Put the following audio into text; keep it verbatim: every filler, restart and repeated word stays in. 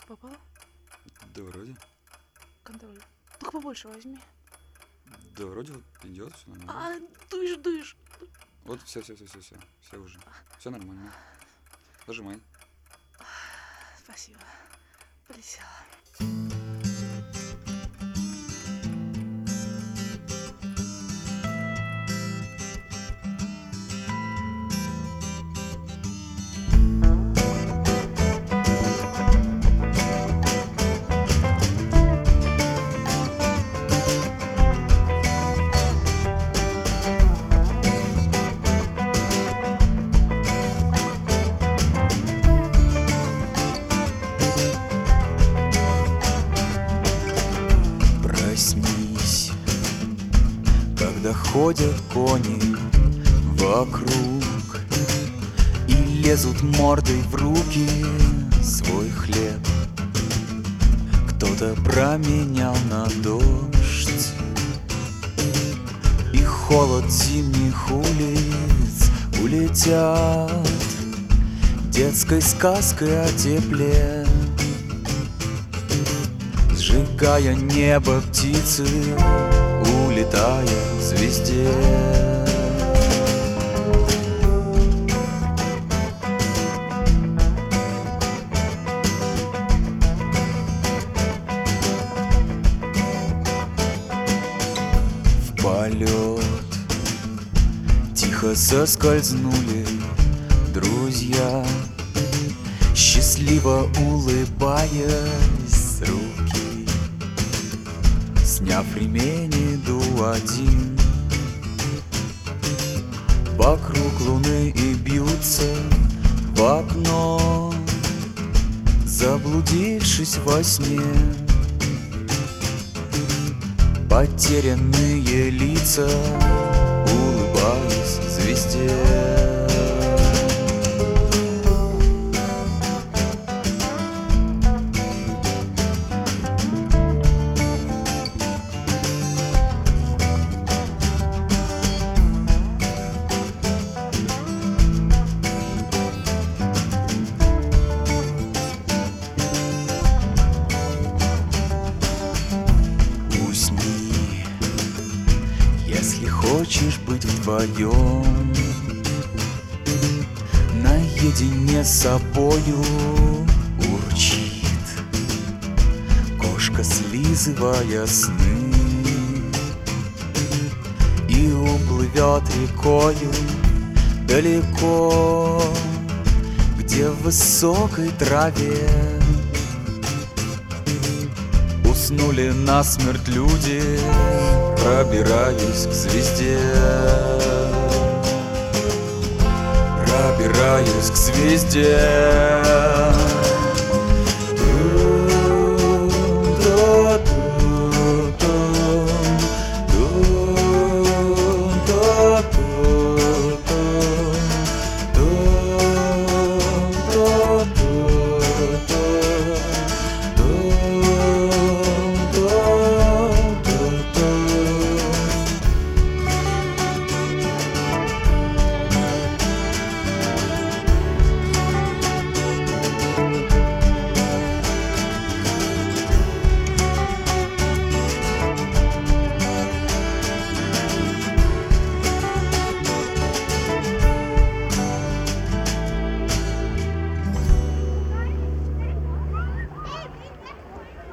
Попал? Да вроде. Контроль. Только побольше возьми. Да вроде вот идет, все нормально. А, дуешь, дуешь. Вот все, все, все, все, все, все уже. Все нормально. Нажимай. Спасибо. Полетела. Проснись, когда ходят кони вокруг и лезут мордой в руки свой хлеб. Кто-то променял на дождь и холод зимних улиц. Улетят детской сказкой о тепле, сжигая небо птицы, улетая к звезде. В полет тихо соскользнули друзья, счастливо улыбаясь с руки. Сняв ремень, иду один, вокруг луны и бьются в окно, заблудившись во сне. Потерянные лица, улыбаясь звезде. Если хочешь быть вдвоем, наедине с собою урчит кошка, слизывая сны, и уплывет рекою далеко, где в высокой траве уснули насмерть люди, пробираюсь к звезде. Пробираюсь к звезде.